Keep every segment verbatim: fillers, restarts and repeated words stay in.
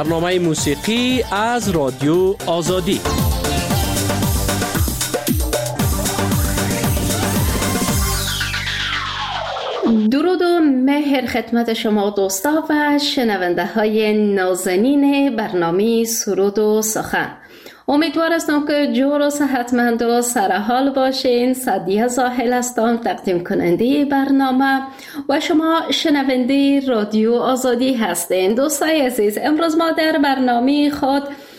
برنامه موسیقی از رادیو آزادی. درود و مهر خدمت شما دوستا و شنونده های نازنین برنامه سرود و سخن. امیدوار هستم که جور و صحتمند و سرحال باشین. سعدیه زاهل هستم، تقدیم کننده برنامه و شما شنونده رادیو آزادی هستین. دوستای عزیز، امروز ما در برنامه خود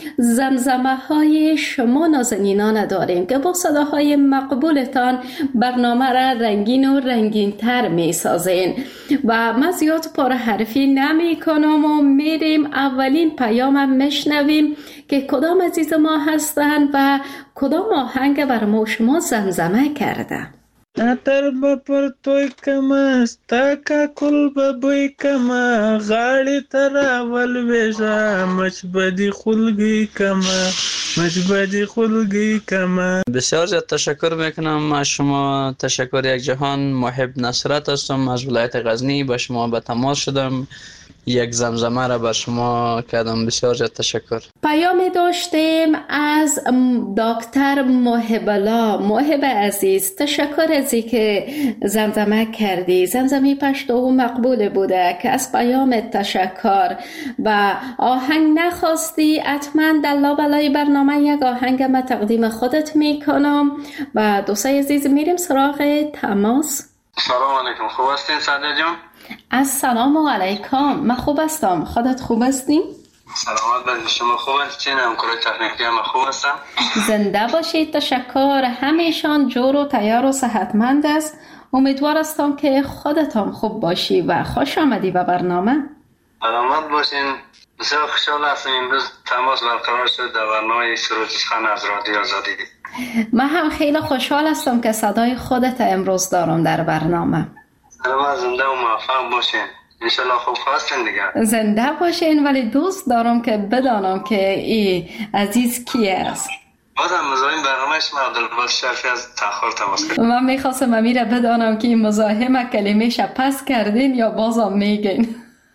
زمزمه های شما نازنینان داریم که با صداهای مقبولتان برنامه را رنگین و رنگین تر می سازین و من زیاد پرحرفی نمی کنم و میریم اولین پیام میشنویم که کدام عزیز ما هستن و کدام آهنگ بر ما شما زمزمه کرده. اتر بپر توی کما ستاکا کل ببوی کما غاڑی تراول بیشا مجبدی خلگی کما مجبدی خلگی کما. بسیار زیاد تشکر میکنم از شما. تشکر یک جهان. محب نصرت هستم از ولایت غزنی. با شما به تماس شدم، یک زمزمه را بر شما کردم. بسیار زیاد تشکر. پیامی داشتیم از دکتر محب الله. محب عزیز، تشکر از اینکه زمزمه کردی. زمزمه پشتو مقبول بوده که از پیام تشکر و آهنگ نخواستی. حتما در لابلای برنامه یک آهنگ ما تقدیم خودت میکنم و دوستای عزیز میریم سراغ تماس. سلام علیکم، خوب هستین سعدیه جان؟ السلام علیکم، من خوب هستم. خودت خوب هستی؟ سلامت باشید. شما خوب هستین؟ همکارای تکنیکی هم خوب هستن؟ زنده باشید. تشکر. همیشان جور و تیار و صحتمند است. امیدوار هستم که خودت هم خوب باشی و خوش آمدی به برنامه. سلامت باشین. بسیار خوشحال هستم امروز تماس برقرار شد در برنامه سرود و سخن از رادیو آزادی. من هم خیلی خوشحال هستم که صدای خودت امروز دارم در برنامه. سلامت، زنده و موفق باشین. انشالله خوب هستین دیگه. زنده باشین، ولی دوست دارم که بدانم که این عزیز کی است. بازم مزاحم برنامه شما عبدالباسط شرفی از تخار تماس کرد. من میخواستم امیره بدانم که این مزاحم کلمه‌ش پس کردین یا بازم میگین.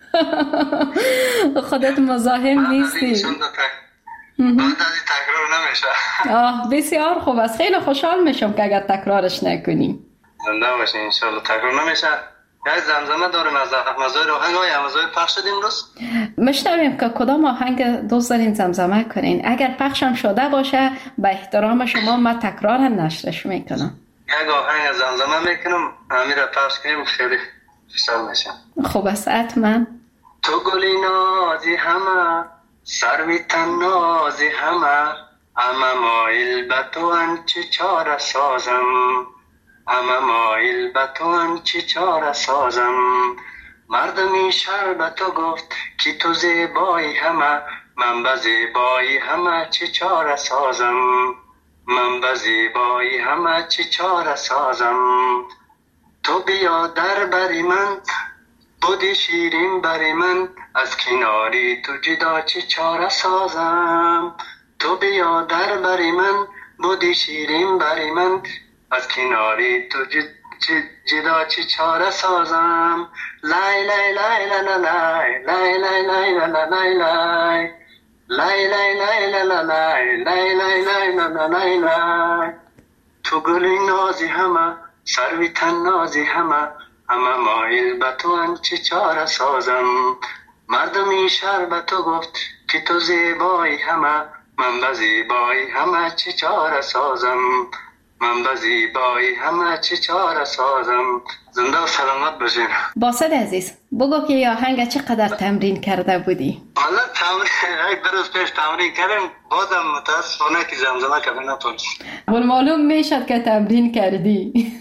خودت مزاحم نیستی. بعد از این تکرار نمیشه. آه بسیار خوب است. خیلی خوشحال میشم که اگر تکرارش نکنی. زنده باشین. انشالله تکرار نمیشه. یک زمزمه داریم از مزایر آهنگ های مزایر پخش شد امروز. مشتریم که کدام آهنگ دوست دارین زمزمه کنین. اگر پخشم شده باشه به احترام شما من تکرار نشرش میکنم. یک آهنگ زمزمه میکنم، همین را پخش کنیم، خیلی خوشحال میشم. خوب است. حتما. تو گلی نازی همه، سروی تن نازی همه، همه مایل به تو انچه چاره سازم، همه مایل به تو انچه چاره سازم. مردمی شهر به تو گفت که تو زیبایی همه، من به زیبایی همه چه چاره سازم، من به زیبایی همه چه چاره سازم. تو بیا در بری من، بودی شیرین بری من، از کناری تو جدا چه چاره سازم. تو بیا در بری من، بودی شیرین بری من، از کناری تو جدا چه چاره سازم. لای لای لای لای لای لای لای لای لای لای لای لای لای لای لای لای لای لای لای. تو گلی نازی همه، سروی تن نازی همه، همه مایل به تو انچه چاره سازم. مردمی شهر به تو گفت که تو زیبایی همه، من به زیبایی همه چه چاره سازم، من به زیبایی همه چه چاره سازم. زنده و سلامت باشین. باسط عزیز بگو که یا آهنگ چقدر تمرین کرده بودی؟ حالا تمرین یک درست پیش تمرین کردم، بازم متاسفانه که زمزمه کردن نتونستم. ولی معلوم میشد که تمرین کردی.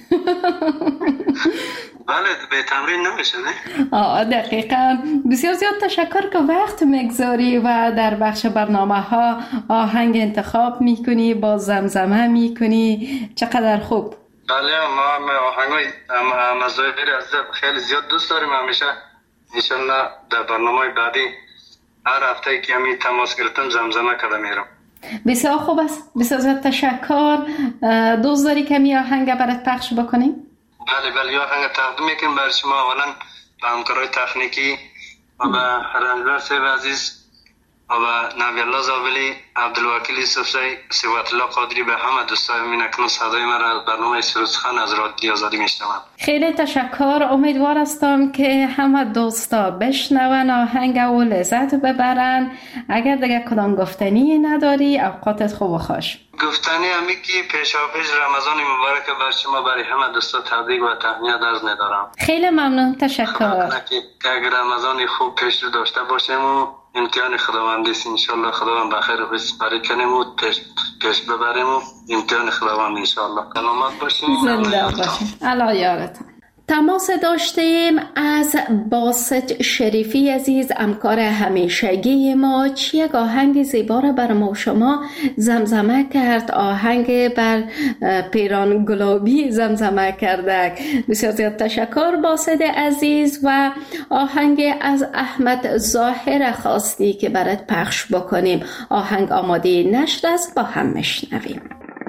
بله به تمرین نمیشه نه؟ آه دقیقاً. بسیار زیاد تشکر که وقت میگذاری و در بخش برنامه ها آهنگ انتخاب میکنی، با زمزمه میکنی. چقدر خوب. بله ما آهنگ های مزایر از خیلی زیاد دوست داریم. همیشه انشالله در برنامه بعدی هر هفته که همی تماس گرفتم زمزمه کرده میرم. بسیار خوب است. بسیار زیاد تشکر. دوست داری که می آهنگ برات پخش بکنیم؟ بله بله یا آهنگ تقدیم میکنم برای شما، اولا به همکارای تکنیکی و به رنجبر صاحب عزیز و نبی الله زابلی، عبدالوکیل یوسفزی، صفت الله قادری، به همه دوستای من اکنون صدای من از برنامه سرود سخن از رادیو آزادی میشنوم. خیلی تشکر. امیدوار هستم که همه دوستا بشنون آهنگ و لذت ببرن. اگر دیگه کدام گفتنی نداری اوقاتت خوب و خوش. گفتنی همی که پیشا پیش رمضان مبارک بر شما برای همه دوستا تبریک و تهنیت عرض ندارم. خیلی ممنون. تشکر. که اگر رمضان خوب پیش رو داشته باشیم و امتحان خداوندی است، انشالله خداوند بخیر و بسپاری کنیم و پیش, پیش ببریم و امتحان خداوند انشالله. سلامت باشیم. زنده باشیم. الله یارتون. تماس داشتیم از باسط شریفی عزیز، همکار همیشگی ما. چی یک آهنگ زیبا را بر ما شما زمزمه کرد. آهنگ بر پیران گلابی زمزمه کرده. بسیار زیاد تشکر باسط عزیز. و آهنگ از احمد ظاهر خواستی که برات پخش بکنیم. آهنگ آماده نشر است، با هم میشنویم.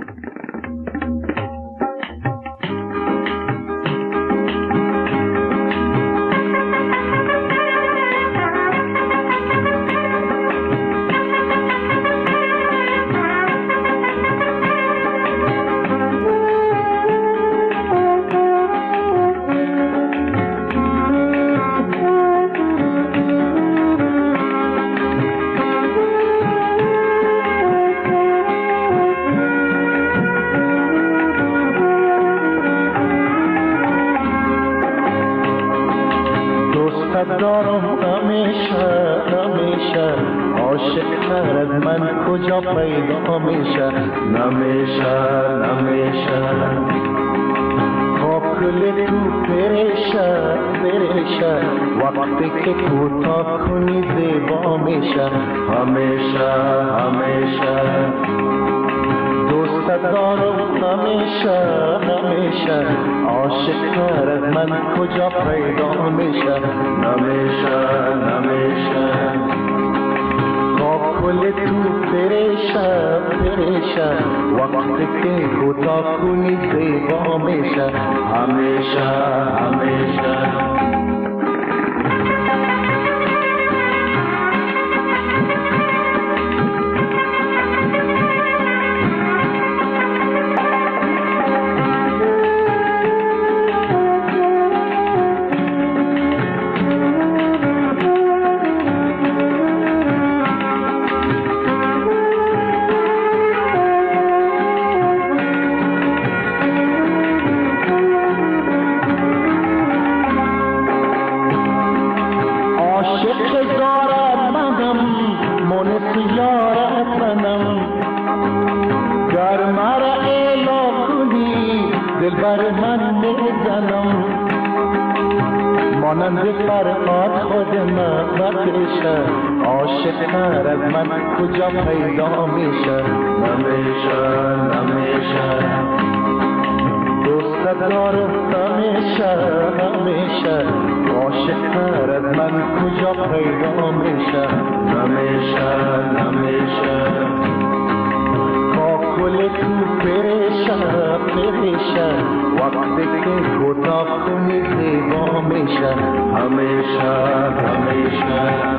دارم همیشه همیشه عاشق تر از من کجا پیدا میشه نمیشه نمیشه کاکل تو پریشه پریشه وقتی که کوتاه کنی زیبا میشه همیشه همیشه دوست دارم همیشه همیشه عاشق تر از من کجا پیدا میشه نمیشه نمیشه کاکل تو پریشه پریشه وقتی که کوتاه کنی زیبا میشه همیشه همیشه عاشق تر از من کجا پیدا میشه نمیشه نمیشه دوست دارم همیشه همیشه عاشق تر از من کجا پیدا میشه نمیشه نمیشه کاکل تو پریشه پریشه وقتی که کوتاه کنی زیبا میشه همیشه همیشه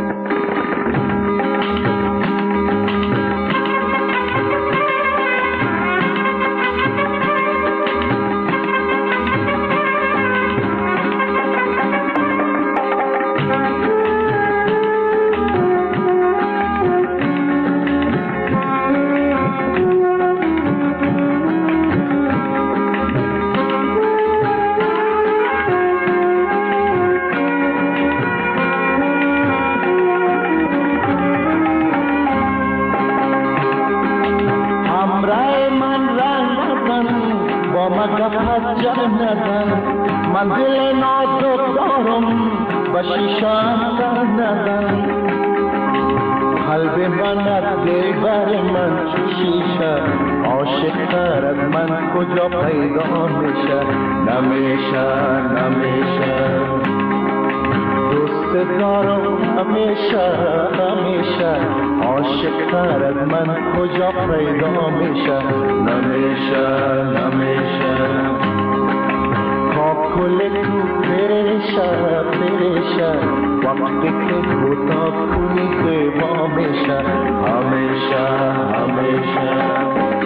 منزل نازک دارم و شیشان در نزن قلب من از دل بر من چو شیشه عاشق تر از من کجا پیدا میشه نمیشه نمیشه دوست دارم همیشه همیشه عاشق تر از من کجا پیدا میشه نمیشه نمیشه کاکل تو پریشه پریشه وقتی که کوتاه کنی زیبا میشه همیشه همیشه.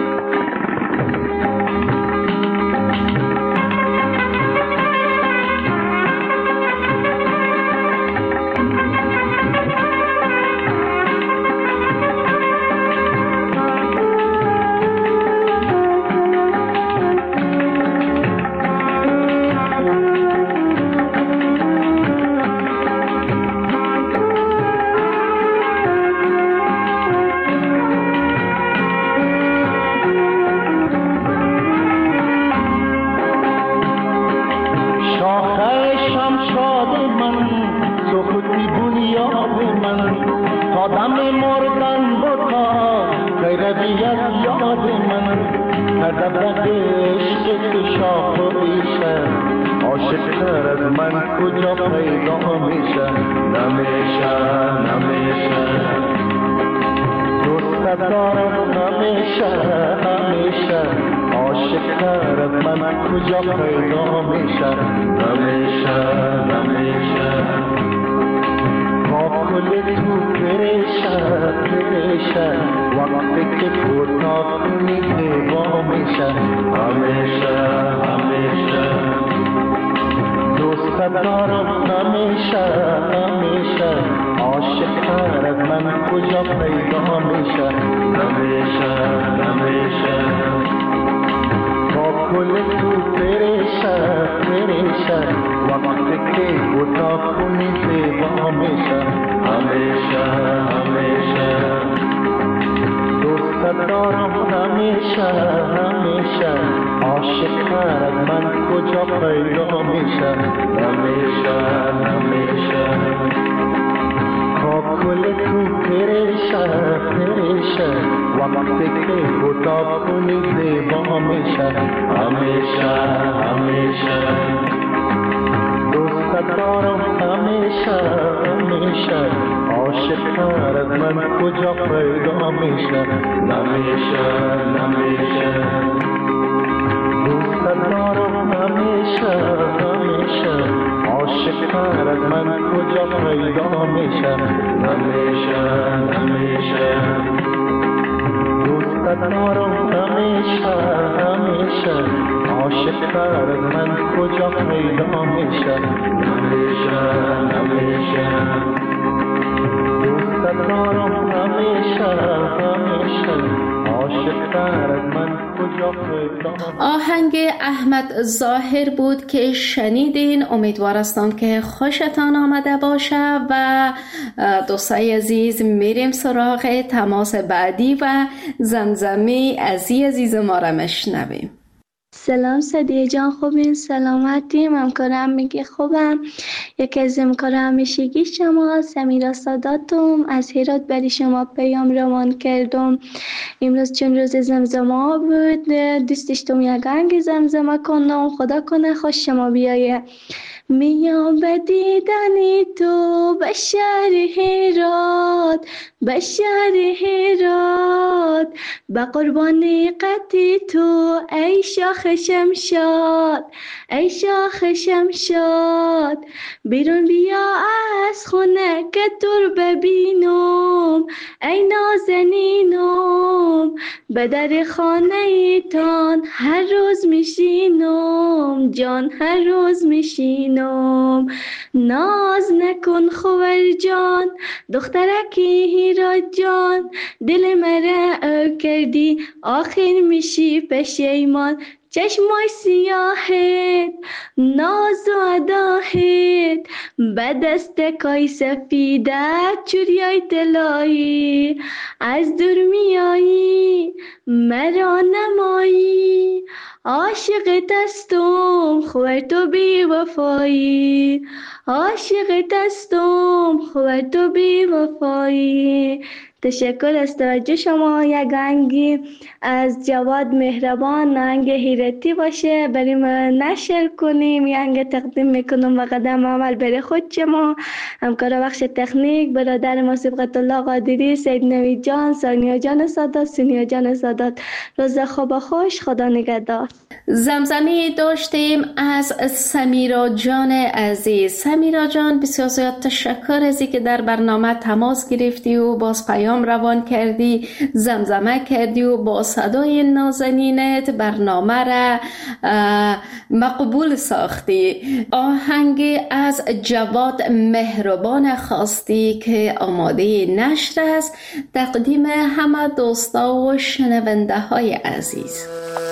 آهنگ احمد ظاهر بود که شنیدین. امیدوار هستم که خوشتان آمده باشه و دوستای عزیز میریم سراغ تماس بعدی و زمزمه عزیز عزیز ما را مشنویم. سلام سدیه جان، خوبین؟ سلامتی؟ همکارم میگه خوبم. یکی از همکار همیشگی شما سمیرا ساداتم از هرات برای شما پیام روان کردم. امروز چون روز زمزمه بود دوست داشتم یک آهنگ زمزمه کنم. خدا کنه خوش شما بیایه. میام به دیدن تو به شهر هرات، به شهر هرات، به قربانی قد تو ای شاخ شمشاد، ای شاخ شمشاد. بیرون بیا از خونه که تو رو ببینم ای نازنینم. به در خانه تان هر روز میشینم جان، هر روز میشینم. ناز نکن خوار جان، دخترکی هرات جان. دل مرا کردی آخر میشی پشیمان. چشمای سیاهت ناز و اداهت به دست کای سفیدت چوریای طلایی. از دور میایی مرا نمایی، عاشقت هستم خوار تو بی وفایی، عاشقت هستم خوار تو بی وفایی. تشکر از توجه شما. یک آهنگی از جواد مهربان، آهنگ هیرتی باشه بریم نشر کنیم. یک آهنگ تقدیم میکنم و قدم عمل بر خود شما. همکار بخش تکنیک برادر ما صبغت الله قادری، سید نوید جان، سانیا جان سادات، سینیا جان سادات. روز خوب خوش، خدا نگهدار. زمزمه داشتیم از سمیرا جان عزیز. سمیرا جان بسیار زیاد تشکر از اینکه در برنامه تماس گرفتی و باز پیام روان کردی، زمزمه کردی و با صدای نازنینت برنامه را مقبول ساختی. آهنگ از جواد مهربان خواستی که آماده نشر است. تقدیم همه دوستا و شنونده های عزیز.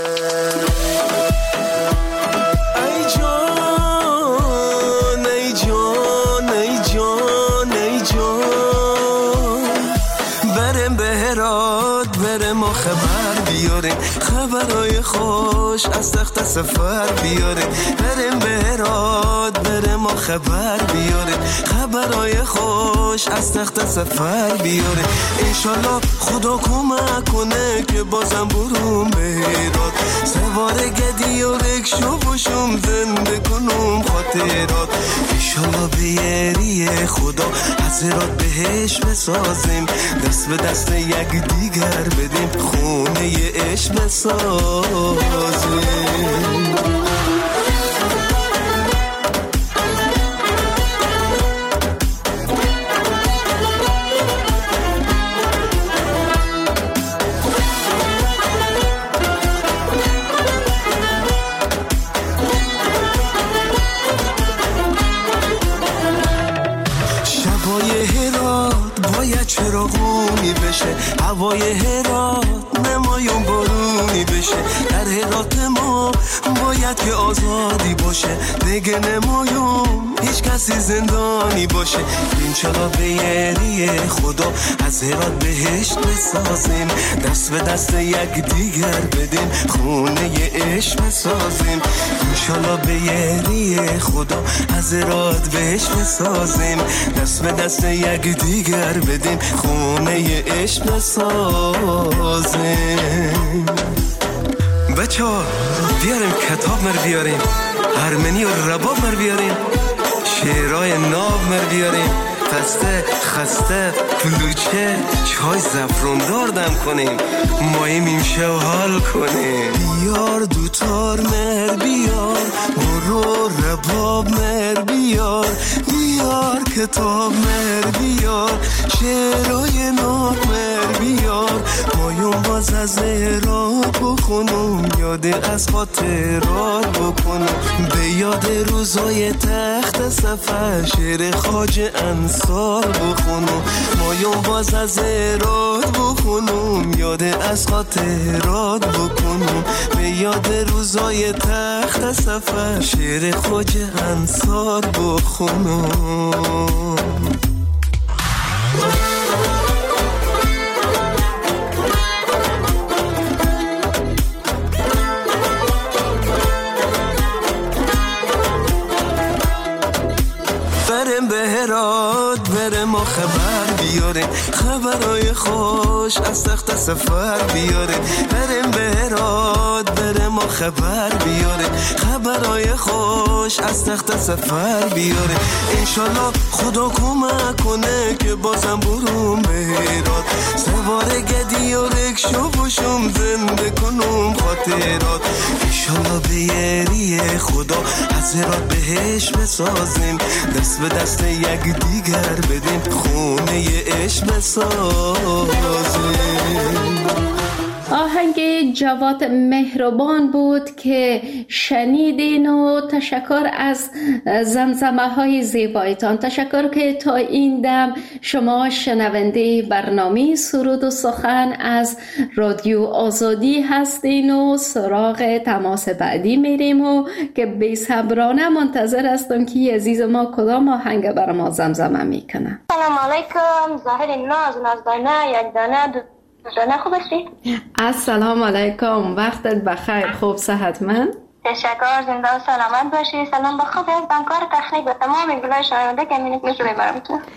خبرای خوش از تخت سفر بیاره، بریم بهراد بریم ما خبر بیاره. خبرای خوش از تخت سفر بیاره. انشالله خدا کمک کنه که بازم برون بهراد. سوار گدی و رکشو باشم زنده کنم خاطرات. انشالله بیاری خدا حضرات بهش بسازیم، دست به دست یک دیگر بدیم، خونه عشق بسازیم. چراغونی بشه، هوای هرات نمایون بارونی بشه. در هرات ما باید که آزادی باشه، دیگه نمایون هیچ کسی زندانی باشه. انشالله بیاری خدا از هرات بهشت بسازیم، دست به دست یک دیگر بدیم، خونه عشق بسازیم. انشالله بیاری خدا از هرات بهشت بسازیم، دست به دست یک دیگر بدیم، خونه عشق بسازیم. بچه ها بیاریم کتاب مر بیاریم، هرمنی و رباب مر بیاریم، شعرهای ناب مر بیاریم، پسته خسته کلوچه چای زفروندار دم کنیم، ماییم این شو حال کنیم. بیار دوتار مر بیار، برو رباب مر بیار، بیار کتاب مر بیار، شعرهای ناب مر بیار. مایون باز از هرات بخونم، یاد از خاطرات بکنم، به یاد روزای تخت سفر شعر خواجه انصار بخونم. مایون باز از هرات بخونم، یاد از خاطرات بکنم، به یاد روزای تخت سفر شعر خواجه انصار بخونم. بریم بهراد بریم ما خبر بیاره، خبرای خوش از تخت سفر بیاره. بریم بهراد بریم ما خبر بیاره، خبرای خوش از تخت سفر بیاره. انشالله خدا کمک کنه که بازم برون بهراد. سوار گدی و رکشو باشم زنده کنم خاطرات. انشالله بیاری خدا حضرات بهش بسازیم، دست به دست یک دیگر بدیم، خونه عشق بسازیم. آهنگ جواد مهربان بود که شنیدین و تشکر از زمزمه های زیبایتان. تشکر که تا این دم شما شنونده برنامه سرود و سخن از رادیو آزادی هستین و سراغ تماس بعدی میریم و که بی‌صبرانه منتظر هستم که عزیز ما کدام آهنگ بر ما زمزمه میکنه. سلام علیکم، ظاهر ناز نازدانه یک دانه دو دانه. خوب هستی؟ السلام علیکم، وقتت بخیر، خوب صحتمند؟ تشکر، زنده و سلامت باشی. سلام به خود از بانکار تخنیک و تمام گلای شنونده که امینت میشه ببرم تو.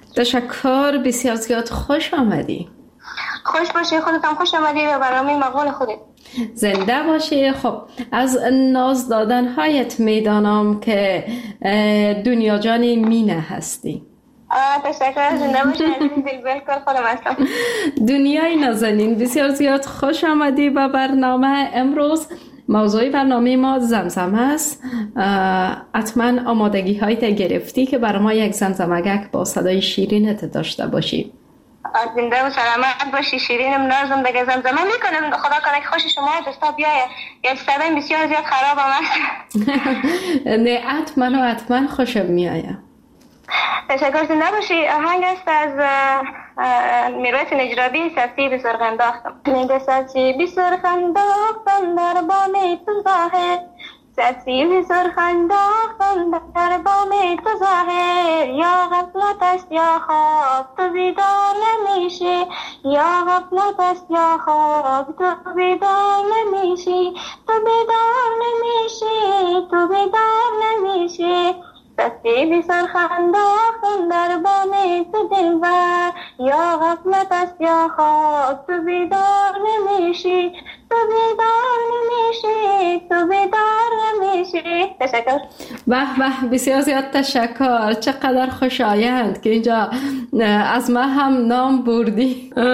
تشکر، بسیار زیاد خوش آمدی. خوش باشی، خودت هم خوش آمدی به برنامه مقال خودت. زنده باشی. خب از ناز دادن هایت میدانم که دنیا جان مینه هستی. آه تشکر، زنده باشی. دل بالکل خودم هستم. دنیای نازنین، بسیار زیاد خوش آمدی به برنامه. امروز موضوع برنامه ما زمزم است. حتما آمادگی هایت گرفتی که برای ما یک زمزمگک با صدای شیرینت داشته باشی. زنده و سلامت باشی. شیرینم نازم دیگه زمزمه میکنم. خدا کنه که خوش شما دوستا بیایه. یک صدای بسیار زیاد خراب آمد. نه حتما و حتما خوشم میایه. تشکر، زنده باشی. آهنگ است از میرویس نجرابی، سبزی به سرخ انداختم. میگه سبزی به سرخ انداختم در بام تو ظاهر، سبزی به سرخ انداختم در بام تو ظاهر، یا غفلت است یا خواب تو بیدار نمیشی، یا غفلت است یا خواب تو بیدار نمیشی، تو بیدار نمیشی، تو بیدار نمیشی. سبزی بی سرخ انداختم در بام تو دلبر، یا غفلت است یا خواب تو بیدار نمیشی، تو بیدار نمیشی، تو بیدار نمیشی. تشکر. به به، بسیار زیاد تشکر. چقدر خوشایند که اینجا از ما هم نام بردی. خب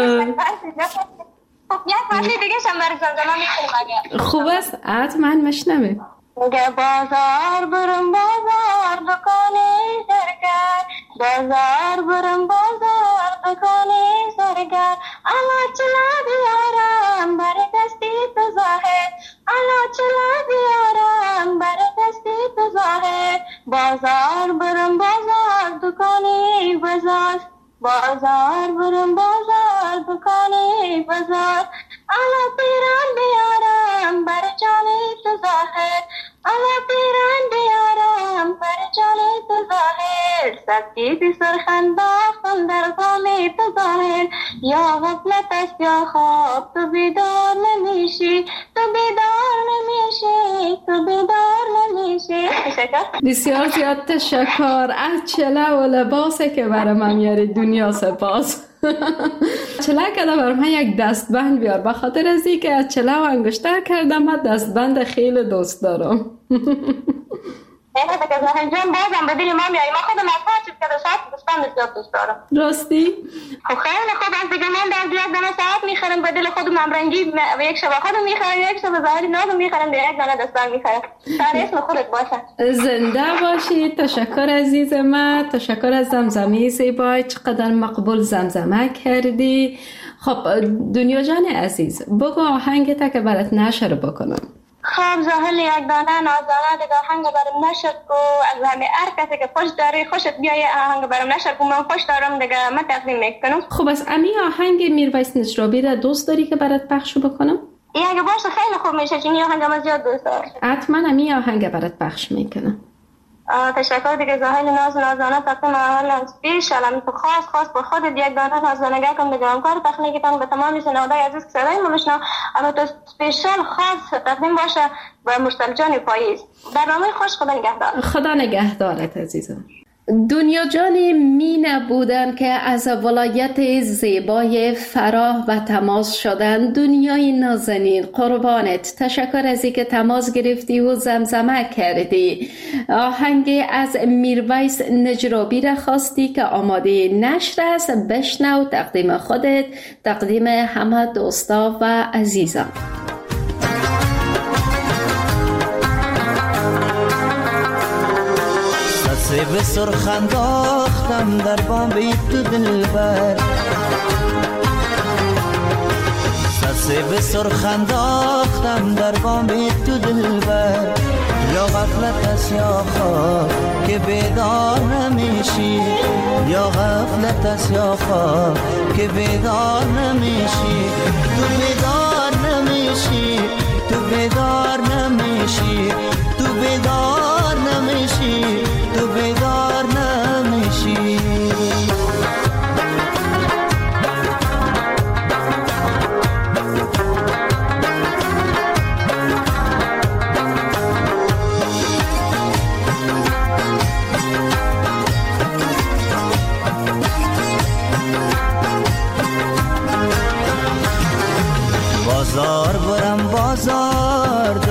یک ماشی دیگه شم برای زمزمه میکنم اگر خوب است. حتما مشنوه. میگه بازار برم بازار دکانی سرگر، بازار برم بازار دکانی سرگر، الا چلا بیارم بر دستی تو ظاهر، الا چلا بیارم بر دستی تو ظاهر. بازار برم بازار دکانی بازار، بازار برم بازار دکانی بازار، الا پیران بیارم بر جانی تو ظاهر، الا پیران بیارم بر جانی تو ظاهر. سبزی بی سرخ انداختم در بام تو ظاهر، یا غفلت است یا خواب تو بیدار نمیشی، تو بیدار نمیشی، تو بیدار نمیشی. تشکر. بسیار زیاد تشکر. از چله و لباسه که برای من میاری دنیا سپاس. چله کده برای من یک دستبند بیار، به خاطر از این که از چله و انگشتر کردم. من دستبند خیلی دوست دارم. اینه که از نهنجان بازم به دل ما میایی. ما خودم از هر چیز که داشت دستبند زیاد دوست دارم. راستی؟ خب خیلی خوب است دیگه. من در یک دانه ساعت میخرم به دل خودم همرنگی، و یک شب خودم میخرم، یک شب ظاهری نازم میخرم، در یک دانه دستبند میخرم. در اسم خودت باشه. زنده باشی. تشکر عزیز من. تشکر از زمزمه زیبای. چقدر مقبول زمزمه کردی. خب دنیا جان عزیز، بگو آهنگت که برات نشر بکنم. خب زاهل یک دانه نازانه دیگه آهنگ برام نشر کو. از همه هر کسی که خوش داری خوشت بیایه آهنگ برام نشر کو. من خوش دارم دیگه، من تقدیم میکنم. خب از امی آهنگ میرویس نجرابی را دوست داری که برات پخش بکنم؟ اگه باشه خیلی خوب میشه، چون این آهنگ من زیاد دوست دارم. حتما امی آهنگ برات پخش میکنم. تشکر دیگه. زاهل ناز نازانه تقدیم اول سپیشال هم تو خاص خاص به خودت یک دانه نازانگه کن دیگه. همکار تخنیکتان به تمام شنوندگان عزیز که صدای ما بشنو، اما تو سپیشال خاص تقدیم باشه به مشتل جان پاییز. برنامه خوش. خدا نگهدار. خدا نگهدارت عزیزم. دنیا جان مینه بودن که از ولایت زیبای فراه و تماس شدن. دنیای نازنین، قربانت. تشکر از اینکه تماس گرفتی و زمزمه کردی. آهنگ از میرویس نجرابی را خواستی که آماده نشر است. بشنو. تقدیم خودت، تقدیم همه دوستا و عزیزان. به سرخ انداختم در بام تو دلبر، سسه به سرخ انداختم در بام تو دلبر، یا غفلت است یا خواب که بیدار نمیشی، یا غفلت است یا خواب که بیدار نمیشی، تو بیدار نمیشی، تو بیدار نمیشی، تو بیدار نمیشی، تو بیدار نمیشی.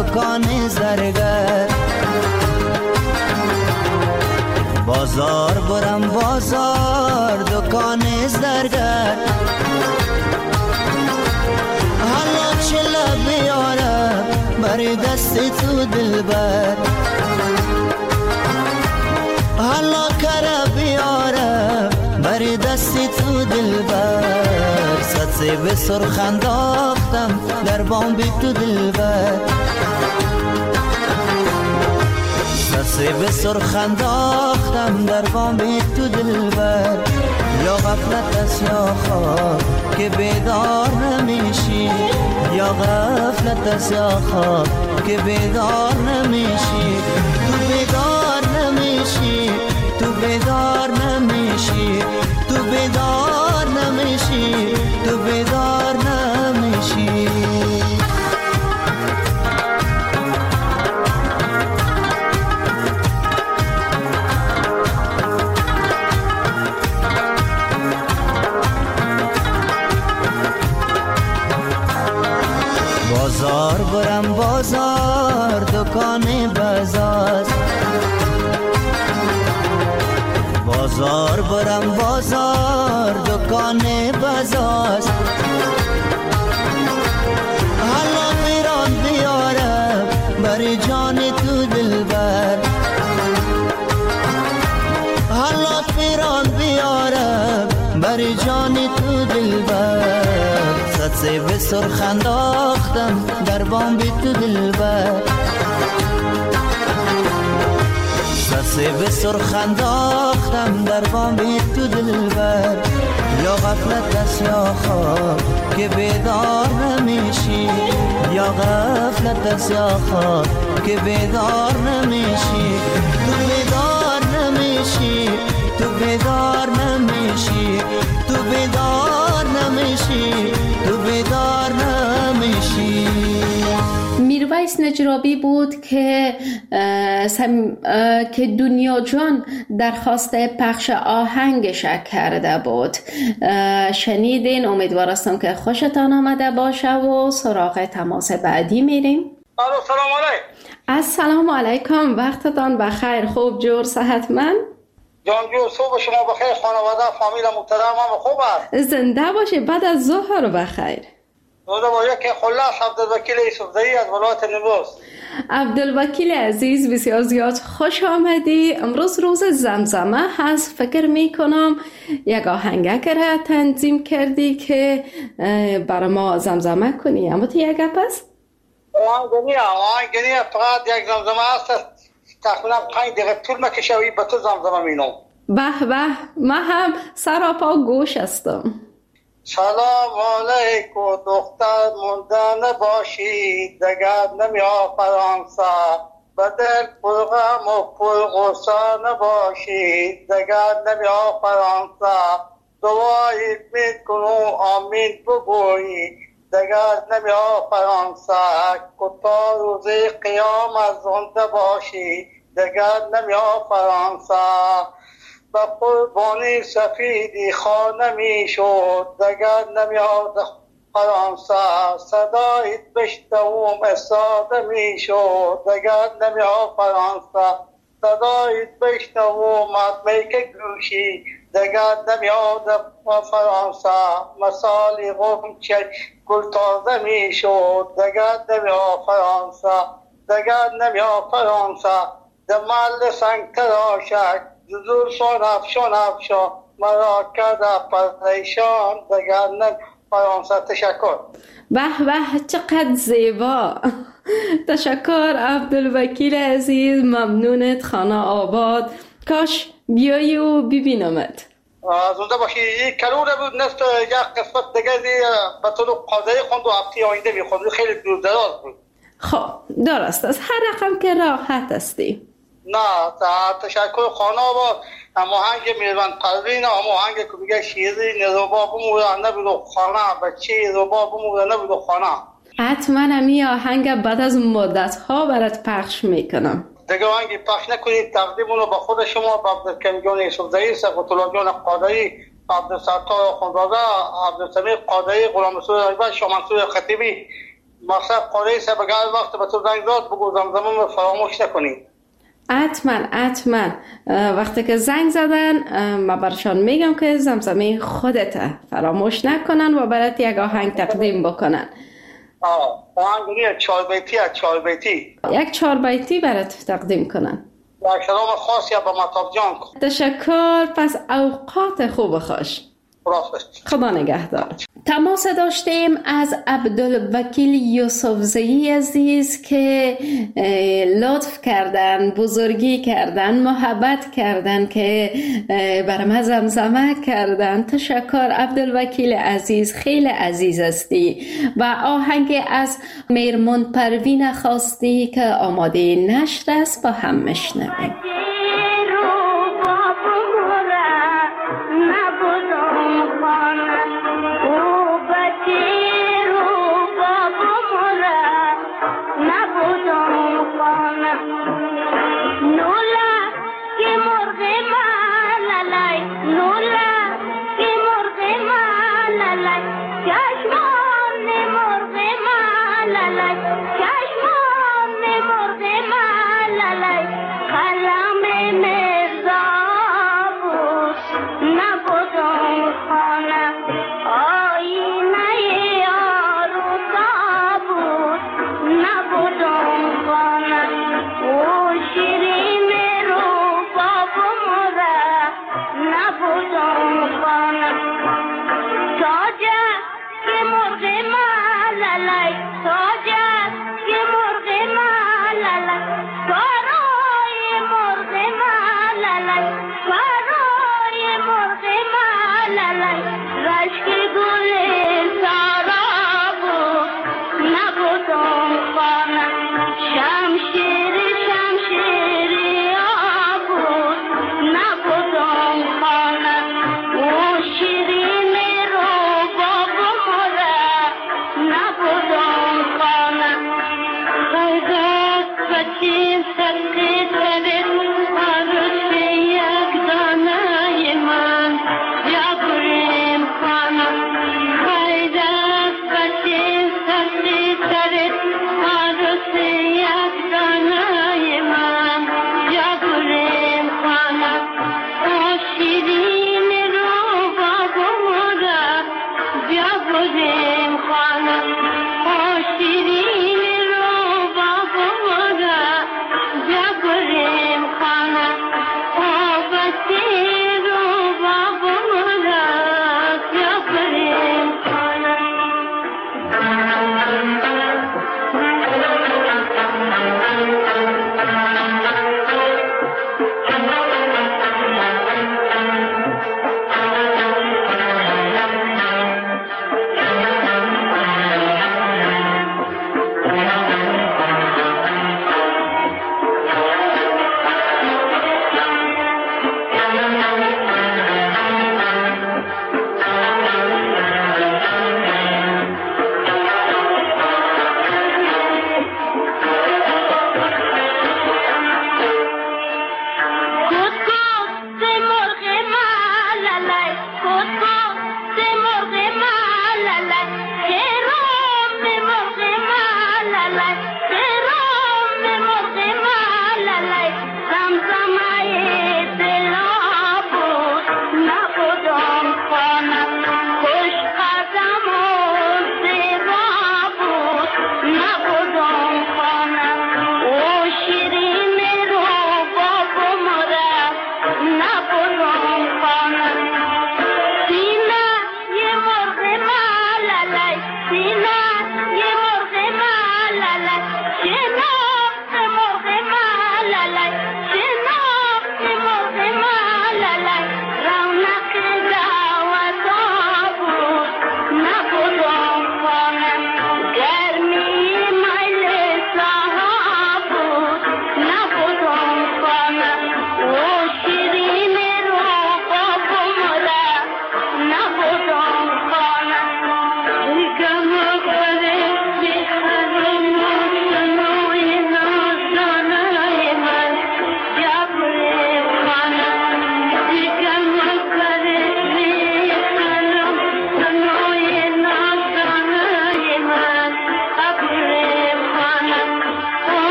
دکان زرگر. بازار برم بازار دکان زرگر، حالا چله بیارم بری دست تو دلبر، حالا کره بیارم بری دست تو دلبر. سطسی به سرخ انداختم در بام بی تو دلبر، سطسی به سرخ انداختم در بام بی تو دلبر. یا غفلت است یا خواب که بیدار نمیشی، یا غفلت است یا خواب که بیدار نمیشی. تو بیدار نمیشی، تو بیدار نمیشی، تو بیدار نمیشی، تو بیدار نمیشی. بازار برم بازار دکان بازار، بازار برم بازار دکان بازار. حالا میران بیارم بری جان تو دلبر، حالا میران بیارم بری جان تو دلبر. سطسی به سرخ انداختم در بام بی تو دلبر، سطسی به سرخ انداختم در بام بی تو دلبر. یا غفلت است یا خواب که بیدار نمیشی، یا غفلت است یا خواب که بیدار نمیشی. تو بیدار نمیشی، تو بیدار نمیشی، تو بیدار نمیشی، تو بیدار نمیشی. میرویس نجرابی بود که سم... که دنیا جان درخواست پخش آهنگش کرده بود. شنیدین؟ امیدوار هستم که خوشتان آمده باشه و سراغ تماس بعدی میریم. الو سلام علیکم. السلام علیکم، وقتتان بخیر. خوب جور صحتمند؟ جان جور صبح شما بخیر، خانواده فامیل محترم هم خوب است؟ زنده باشه. بعد از ظهر بخیر. زنده باشه. که خلاص عبدالوکیل یوسفزئی از ولایت نیمروز. عبدالوکیل عزیز بسیار زیاد خوش آمدی. امروز روز زمزمه هست، فکر می کنم یک آهنگک را تنظیم کردی که برای ما زمزمه کنی. اما تو یک گپ است؟ آهنگنی آهنگنی فقط یک زمزمه هست، تقریبا پنج دقیقه طول میکشه و به تو زمزمه مینم. به به، من هم سراپا گوش هستم. سلام علیکم دختر مونده نباشی، دگر نمیاد فرانسه، به دل پر غم و پر غصه نباشی، دگر نمیاد فرانسه. دعایی میکنم آمین بگویی، دگر نمیاد فرانسه. کتا روزی قیامت زنده باشی، دگر نمیاد فرانسه. به قربانی سفیدی خانه می شد، دگر نمیاد فرانسه. صدایت بشنوم استاده می شد، دگر نمیاد فرانسه. صدایت بشنوم میک گوشی، دگر نمیاد فرانسه. مثالی غنچه گل تازه می شد، دگر نمیاد فرانسه. دگر نمیاد فرانسه. دمال سنگ تراشک زور شان افشان افشان مرا کرده پریشان، دگر نمیاد فرانسه. تشکر. به به، چقدر زیبا. تشکر عبدالوکیل عزیز، ممنونت. خانه آباد. کاش بیایی و ببینمت. زنده باشی. این کلوره بود نفت یک قسمت دیگه به طور قاضی خوند و هفته آینده میخوند، خیلی دور دراز بود. خب درست است، هر رقم که راحت استی. نه تشکر. خانه آباد هماهنگ میروند پروین، هماهنگ که میگه شیری نروبا بموره نبودو خانه، بچه روبا بموره نبودو خانه. حتما همی آهنگ بعد از مدت ها برات پخش میکنم. دیگه آهنگی پخش نکنید، تقدیمونو به خود شما، به عبدالکریم جان یوسفزئی، سقط الله جان قادری، عبدالستار خانزاده، عبدالسمیع قادری، غلام رسول رایبر، شاه منصور خطیبی، مقصد قاره سه بگه وقت به تو زنگ داد بگو زمزمه فراموش نکنی. حتما حتما وقتی که زنگ زدن ما برشان میگم که زمزمه خودت فراموش نکنن و برات یک آهنگ تقدیم بکنن. آه آهنگ یک چهار بیتی از چهار بیتی یک چهار بیتی برات تقدیم کنن. یک سلام خاص یا به مطاب جان کن. تشکر. پس اوقات خوب خوش. خدا نگهدار. تماس داشتیم از عبدالوکیل یوسفزئی عزیز که لطف کردن، بزرگی کردن، محبت کردن که برام زمزمه کردن. تشکر عبدالوکیل عزیز، خیلی عزیز هستی. و آهنگ از میرمون پروین خواستی که آماده نشر است با هم میشنویم.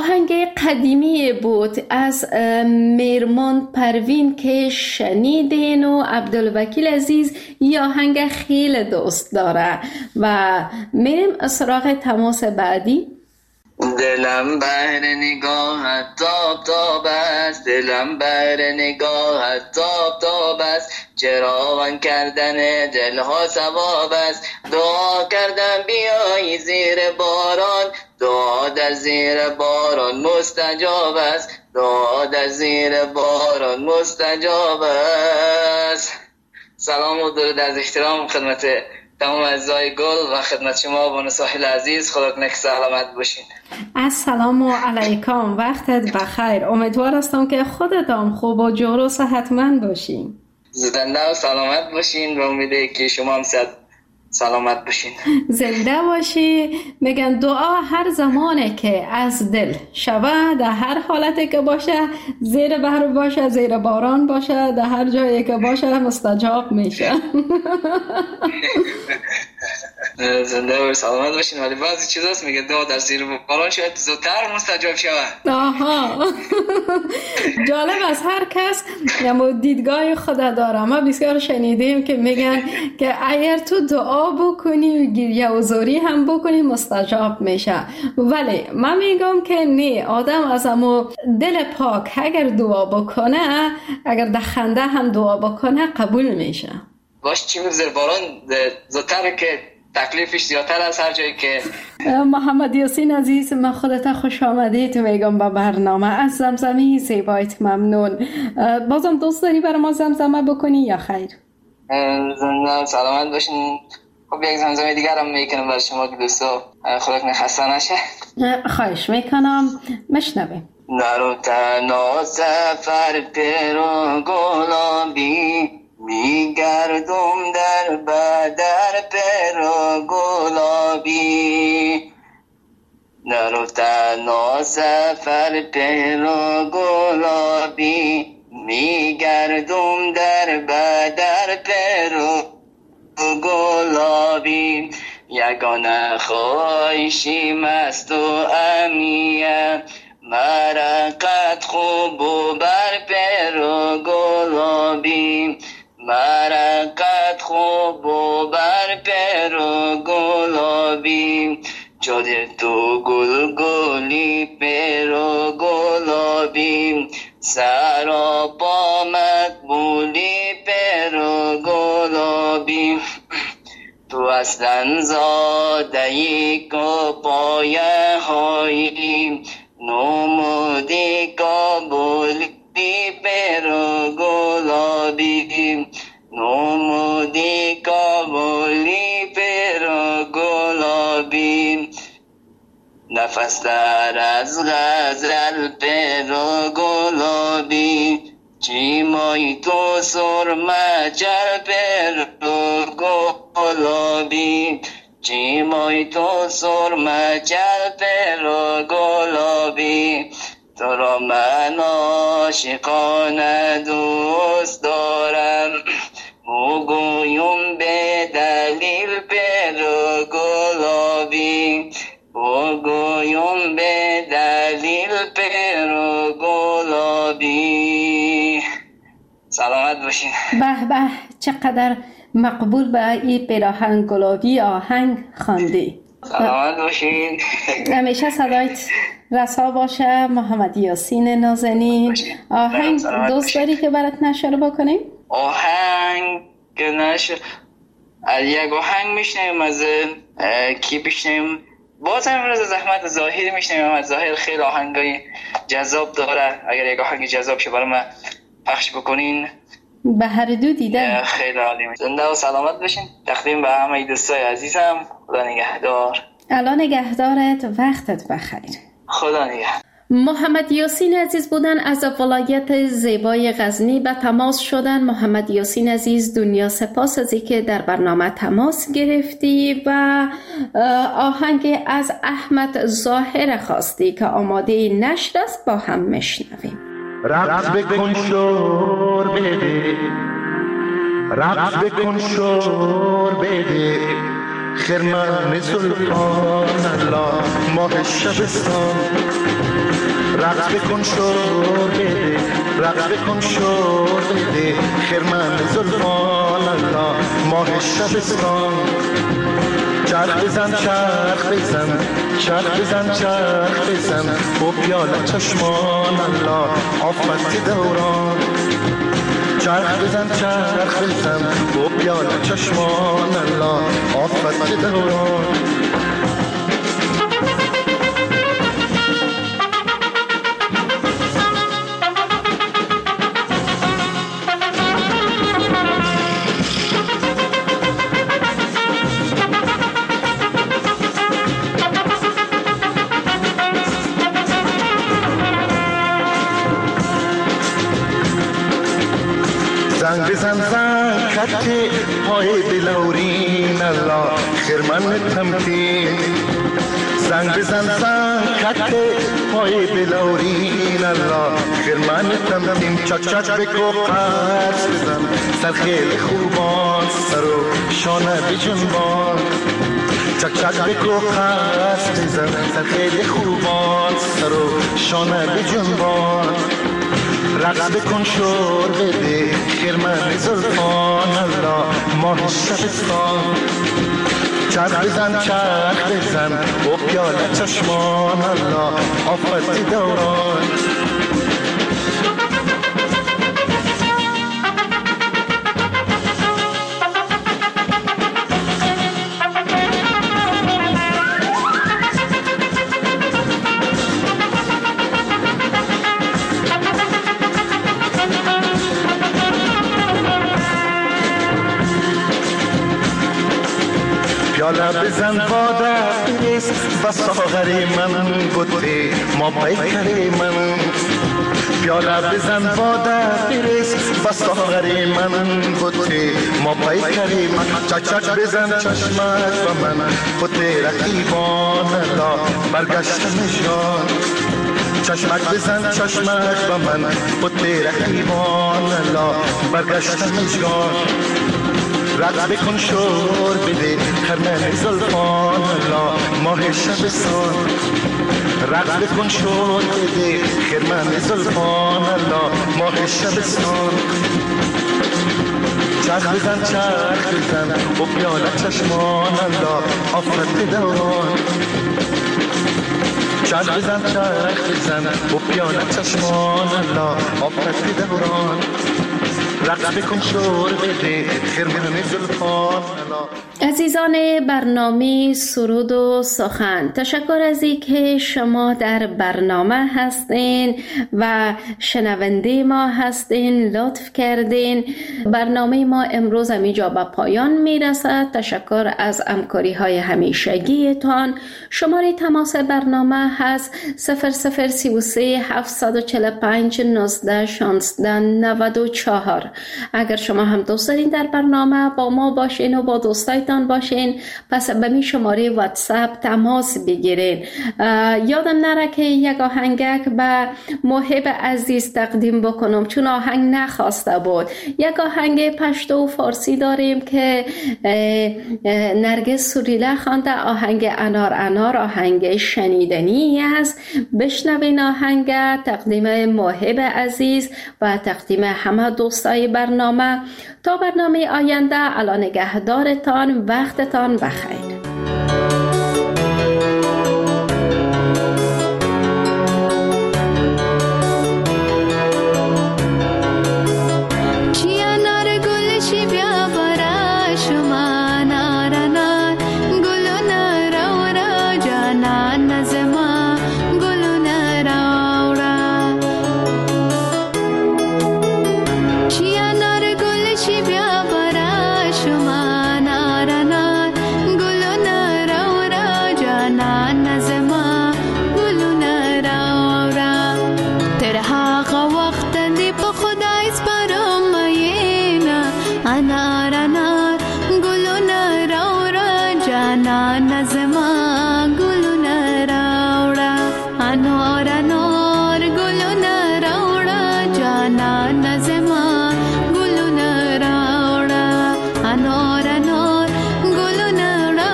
آهنگ قدیمی بود از میرمان پروین که شنیدین و عبدالوکیل عزیز یه آهنگ خیلی دوست داره و میریم سراغ تماس بعدی. دلم بر نگاهت تاب تاب است، دلم بر نگاهت تاب تاب است، چراغان کردن دلها ثواب است، دعا کردم بیایی زیر باران، دعا در زیر باران مستجاب است، دعا در زیر باران مستجاب است. سلام و درود از احترام خدمت تمام اعضای گل و خدمت شما بانو ساحل عزیز. خدا کنه که سلامت باشین. السلام علیکم، وقتت بخیر. امیدوار هستم که خودتان خوب و جور و صحتمند باشین. زنده و سلامت باشین و امیده که شما هم سلامت باشین. زنده باشی. میگن دعا هر زمانه که از دل شود، در هر حالتی که باشه، زیر بحر باشه، زیر باران باشه، در هر جایی که باشه مستجاب میشه. زنده و سلامت باشین. ولی بعضی چیز هست میگه دعا در زیر باران شاید زودتر مستجاب شود. آها. جالب از هر کس یا دیدگاه خود داره. ما بسیار شنیدیم که میگن که اگر تو دعا بکنی و گریه و زاری هم بکنی مستجاب میشه، ولی من میگم که نه، آدم از امو دل پاک اگر دعا بکنه، اگر در خنده هم دعا بکنه قبول میشه. باش چی زیر باران زودتر که تکلیفش زیادتر از هر جایی که. محمد یاسین عزیز، من خودت خوش آمدید میگم با برنامه. از زمزمه زیبایت ممنون. بازم دوست داری برای ما زمزمه بکنی یا خیر؟ زنده سلامت باشین. خب یک زمزمه دیگر هم میکنم برای شما که دوستا خدا کنه خسته نشه. خواهش میکنم، مشنویم. نرو تنها سفر پیرو گلابی، میگردم در بدر پیرو گلابی. نرو تنها سفر پیرو گلابی، میگردم در بدر پیرو گلابی. یگانه خواهشیم است و امیه، مرقت خوب و بر پیرو گلابی، مرقت خوب و بر پیرو گلابی. جادر تو گل گلی پیرو گلابی، سراپا مقبولی پیرو گلابی. تو اصلا زادهی که پایه هایی، نمودی کابولی پیرو گلابی، نمودی کابولی پیرو گلابی. نفس در از غزل پیرو گلابی، چیمای تو سرمه چل پیرو گلابی، چیمای تو سرمه چل پیرو گلابی. تو را من عاشقانه دوست دارم، بگویم به دلیل پیرو گلابی، بگویم به دلیل پیرو گلابی. سلامت باشین. به به، چقدر مقبول به این پیراهن گلابی آهنگ خواندی. سلامت باشین. همیشه صدایت رسا باشه. محمد یاسین نازنین، آهنگ دوست داری که برات نشر بکنیم؟ آهنگ که نشر یک آهنگ میشنیم از کی بشنیم؟ باز هم امروز از احمد ظاهری میشنیم. احمد ظاهر خیلی آهنگای جذاب داره. اگر یک آهنگ جذاب شه برای ما پخش بکنین به هر دو دیدم. خیلی عالی. زنده و سلامت باشین. تقدیم به همه دوستای عزیزم. خدا نگهدار. الان نگهدارت، وقتت بخیر. خدا نگهدار. محمد یاسین عزیز بودن از ولایت زیبای غزنی به تماس شدن. محمد یاسین عزیز، دنیا سپاس از اینکه در برنامه تماس گرفتی و آهنگ از احمد ظاهر خواستی که آماده نشر است، با هم مشنویم. رقص بکن شور بده، رقص بکن شور بده، خرمن سلطان الله ماه شبستان. رقص بکن شور بده رقص بکن شور بده خرمن زلفان الله ماه شبستان چرخ بزن چرخ بزن چرخ بزن چرخ بزن با پیاله چشمان الله آفت دوران چرخ بزن چرخ بزن با پیاله چشمان الله آفت دوران زنگ بزن زنگ کته پای بلورین الله خرمن تمکین زنگ بزن زنگ کته پای بلورین الله خرمن تمکین چک چک بکو قرص بزن سر خیلی خوبان سر و شانه بجنبان چک چک بکو قرص بزن سر خیلی خوبان سر و شانه بجنبان رقص بکن شور بده خرمن زلفان الله ماه شبستان چرخ بزن چرخ بزن و پیاله چشمان الله آفت دوران پیاله بزن باده بریز و ساغری من بوده ما پیکری من پیاله بزن باده بریز و ساغری من بوده ما پیکری من چک چک بزن چشمت و من بوده رقیبان الله برگشت نشان چشمک بزن چشمک و من بوده رقیبان الله برگشت نشان رقص بکن شور بده خرمن زلفان الله ماه شبستان رقص بکن شور بده خرمن زلفان الله ماه شبستان چرخ بزن چرخ بزن و پیاله چشمان الله آفت دوران چرخ بزن چرخ بزن و پیاله چشمان الله آفت دوران رقص بکن شور بده خرمن زلفان الله. عزیزان برنامه سرود و سخن، تشکر از اینکه شما در برنامه هستین و شنونده ما هستین، لطف کردین. برنامه ما امروز همینجا به پایان میرسد. تشکر از همکاری های همیشگیتان. شماره تماس برنامه هست صفر صفر سی و سه هفتصد و چهل و پنج نوزده شانزده نود و چهار. اگر شما هم دوست دارین در برنامه با ما باشین و با دوستایتان باشین، پس به می شماره واتساپ تماس بگیرین. یادم نره که یک آهنگک به محب عزیز تقدیم بکنم، چون آهنگ نخواسته بود. یک آهنگ پشتو و فارسی داریم که نرگس سوریله خوانده، آهنگ انار انار، آهنگ شنیدنی است. بشنوین آهنگ، تقدیم محب عزیز و تقدیم همه دوستای برنامه. تا برنامه آینده، الان نگهدارتان، وقتتان بخیر.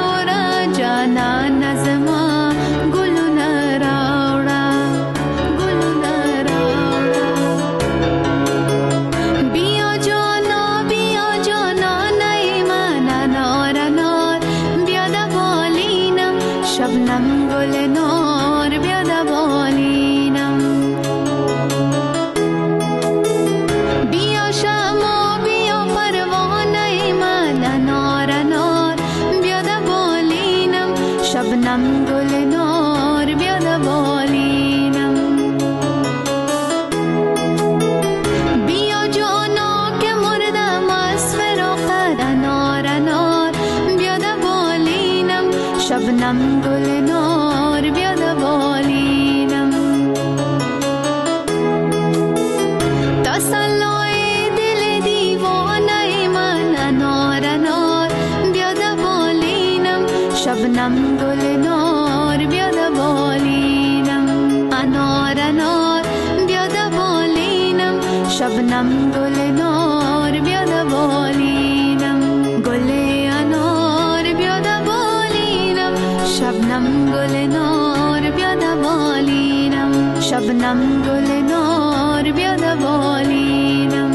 Guluna raura, guluna شبنم گل نار بیا دوالینم بیا شما بیا پروانه من انار انار بیا دوالینم شبنم گل نار بیا دوالینم بیا جانا که مردم از فراقت انار انار بیا دوالینم شبنم گل نار بیا دوالینم تسلای دل دیوانه من انار انار بیا دوالینم شبنم گل نار بیا دوالینم انار انار بیا دوالینم شبنم گل نار بیا دوالینم گل انار بیا دوالینم شبنم گل نار بیا دوالینم شبنم گل نار بیا دوالینم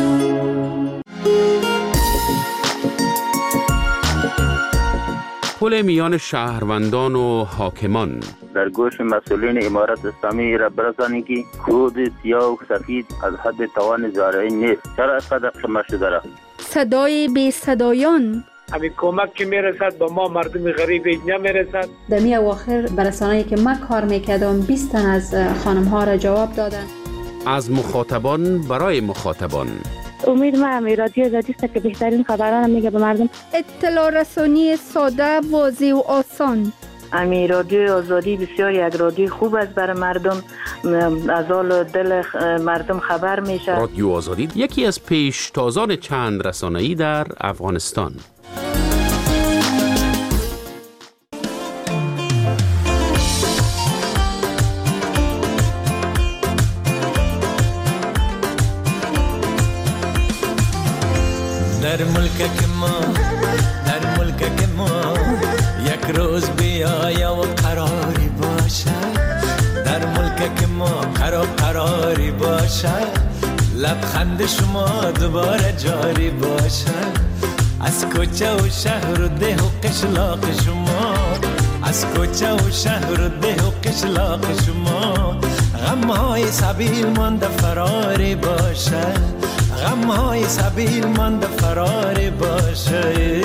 پل میان شهروندان و حاکمان در گوش مسئولین امارت اسلامی را برسانید که کود سیاه و سفید از حد توان زارعی نیست. چرا اینقدر شما شده را؟ صدای بی صدایان همین کمک که میرسد به ما مردم غریب اینجا میرسد. در می اواخر برسانه‌ای که من کار میکردم بیست تن از خانم ها را جواب دادن. از مخاطبان برای مخاطبان. امید ما هم رادیو آزادی است که بهترین خبران میگه به مردم. اطلاع رسانی ساده، واضح و آسان. امی رادیو آزادی بسیار یک رادیو خوب است برای مردم، از حال دل مردم خبر میشه. رادیو آزادی یکی از پیشتازان چند رسانه‌ای در افغانستان. در ملک که ما در ملک که ما یک روز بیایا و قراری باشه، در ملک که ما قرار قراری باشه، لبخند شما دوباره جاری باشه، از کوچه و شهر و ده و قشلاق شما، از کوچه و شهر و ده و قشلاق شما، غمهای سبیل مانده فراری باشه، غمهای سبیل مانده فراری باشه،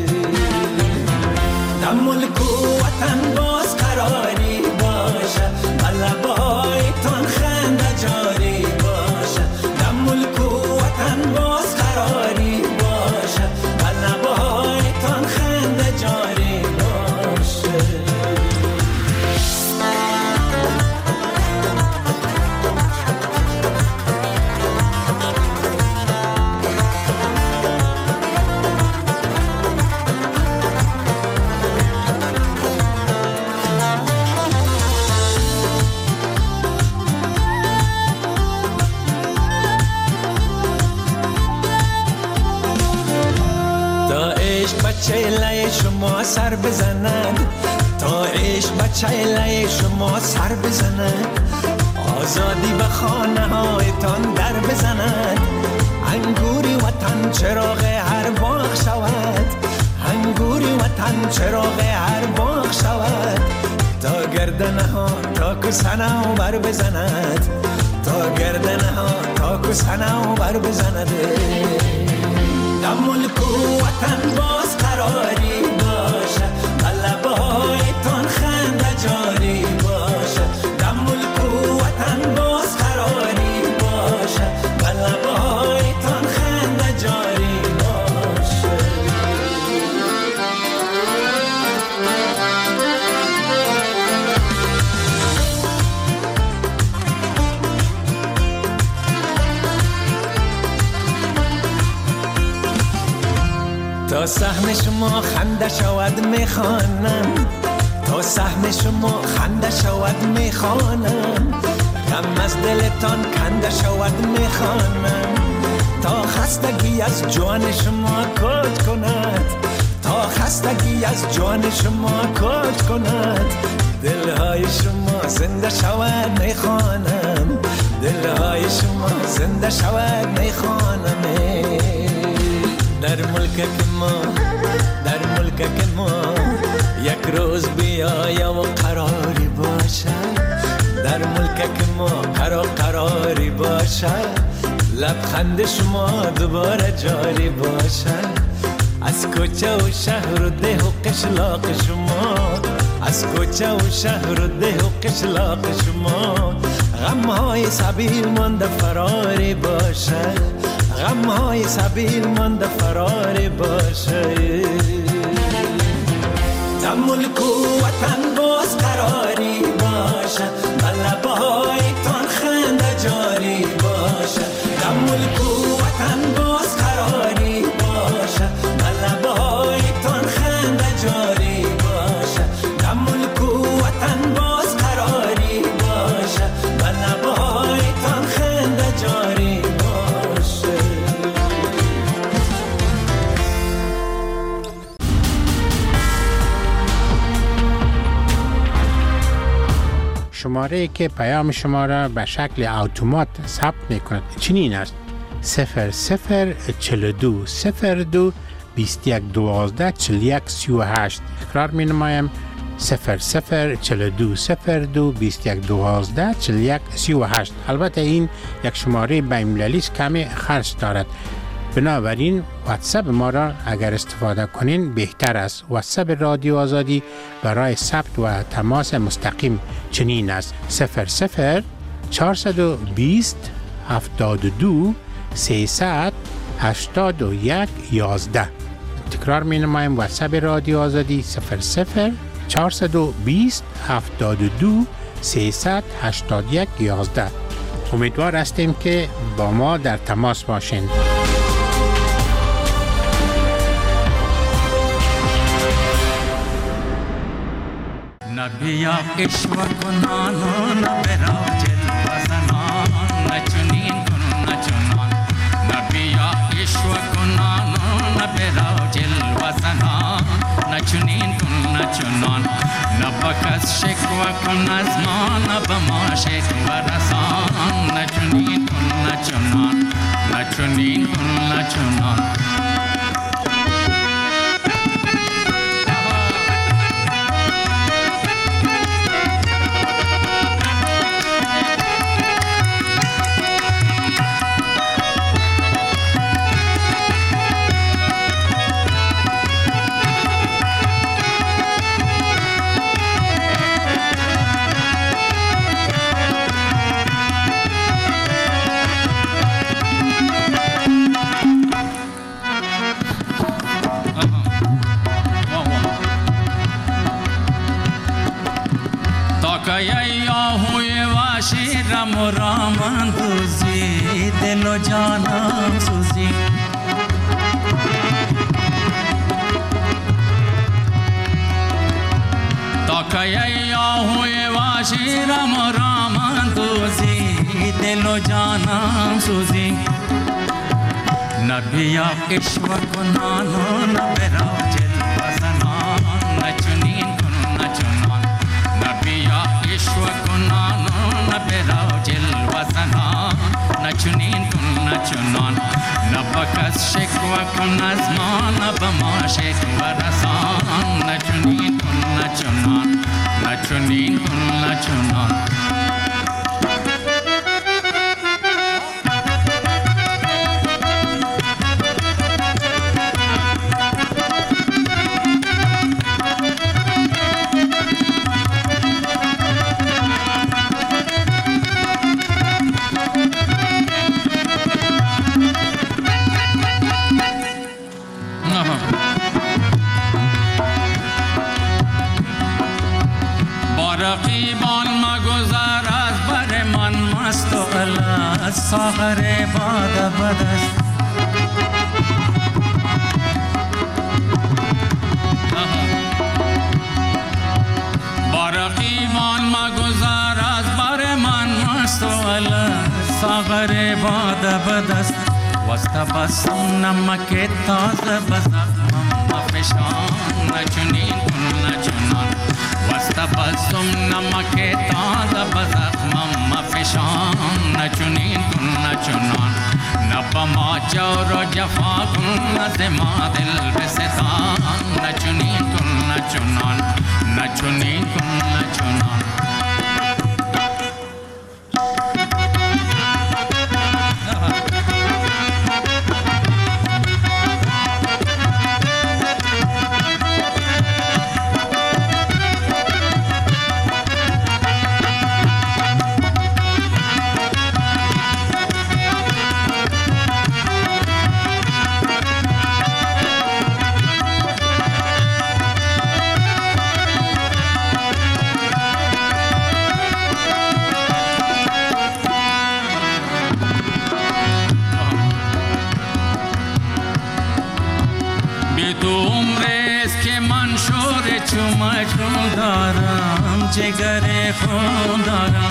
در ملک و وطن باز قراری باشه، لبایتان خنده جاری باشه، در ملک و وطن باز قراری باشه، لبایتان خنده جاری باشه. چهله شما سر بزنند، تا عشق بچه چهله شما سر بزنند، آزادی به خانه هایتان در بزنند، انگوری وطن چراغ هر باغ شود، انگوری وطن چراغ هر باغ شود، تا گردنه ها تا کسنه و بر بزند، تا گردنه ها تا کسنه و بر بزند، در ملک و وطن باز قراری باشه، لبایتان خنده جاری باشه، در ملک و وطن باز قراری باشه، لبایتان خنده جاری باشه. تا سهم شما خنده شود میخوانم، تا سهم شما خنده شود میخوانم، غم از دلتان کنده شود میخوانم، تا خستگی از جان شما کج کند، تا خستگی از جان شما کج کند، دلهای شما زنده شود میخوانم، دلهای شما زنده شود میخوانم. در ملک که ما در ملک که ما یک روز بیا بیاید و قراری باشد در ملک ما قرار قراری باشد لبخند شما دوباره جاری باشد از کوچه و شهر و ده و قشلاق شما از کوچه و شهر و ده و قشلاق شما غمهای سبیل مانده فراری باشد غمهای سبیل مانده فراری باشد در ملک و وطن باز قراری باشد لبهای تان خنده جاری باشد در ملک و وطن باز قراری باشد لبهای تان خنده جاری باشد در ملک و وطن باز قراری باشد لبهای تان خنده جاری باشد شماره که پیام شما را به شکل اتومات ثبت میکند چنین است: صفر صفر چهل و دو صفر دو بیست و یک دوازده چهل و یک سی و هشت. تکرار می نمایم: صفر صفر چهل و دو صفر دو بیست و یک دوازده چهل و یک سی و هشت. البته این یک شماره بین‌المللی است، کمی خرج دارد، بنابراین واتساپ ما را اگر استفاده کنین بهتر است. واتساپ رادیو آزادی برای ثبت و تماس مستقیم چنین است: صفر صفر چهارصد و بیست هفتاد و دو سیصد هشتاد و یک یازده. تکرار می نمایم: واتساپ رادیو آزادی صفر صفر چهارصد و بیست هفتاد و دو سیصد هشتاد و یک یازده. امیدوار هستیم که با ما در تماس باشین. نبیا اشوا کنانو نبرا جلوه زنان نچنین کن نچنان نبیا اشوا کنانو نبرا جلوه زنان نچنین کن نچنان نبکس شکوه کن از ما نبما شکوه رسان نچنین کن نچنان نچنین کن نچنان رام رام دوزی دل و جانم سوزی تا که آهوی واشی رام رام دوزی دل و جانم سوزی نبیا اشوا کنانو نبرا جلوه زنان نچنین کن نچنان نبیا اشوا کنانو نبرا جلوه زنان نچنین کن نچنان نبکس شکوه کن از ما نبما شکوه رسان نچنین کن نچنان نچنین کن نچنان ساغر باد بدست بارقیبان مگذار از بر من مست و ساغر باد بدست وست بسم نمک تازه بزخمم مفشان نچنین کن نچنان وست بسم نمک تازه بزخمم مفشان نچنین کن نچنان نبما جور و جفا کن از ما دل بستان نچنین کن نچنان نچنین نچونین کن نچونان جگر خون دارم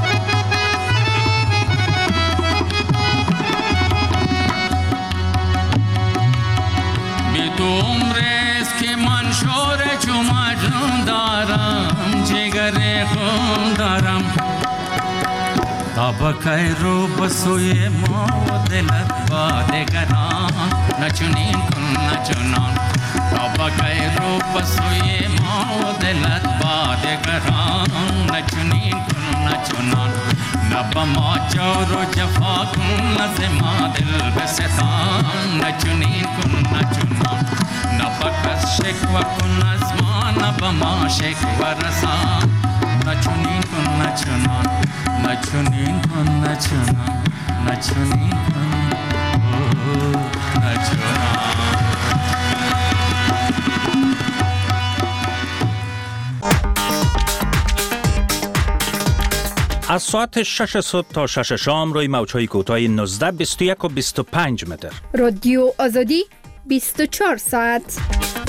بی تو عمرست که من شور چو مجنون دارم جگر خون دارم تا بکای رو بسوی ما و دلت با دگران نچونین کن نچونان تا بکای رو بسوی ما و دلت با دگران نچونین کن نچونان نبا ما جور و جفا کن نز ما دل بستان نچونین کن نچونان نبا کس شکوه کن از ما نبا ما شکوه رسان نچونین کن نچونان نچونین کن نچونان نچونین کن نچونان. از ساعت شش صبح تا شش شام روی موج‌های کوتاه نوزده، بیست و یک و بیست و پنج متر. رادیو آزادی بیست و چهار ساعت.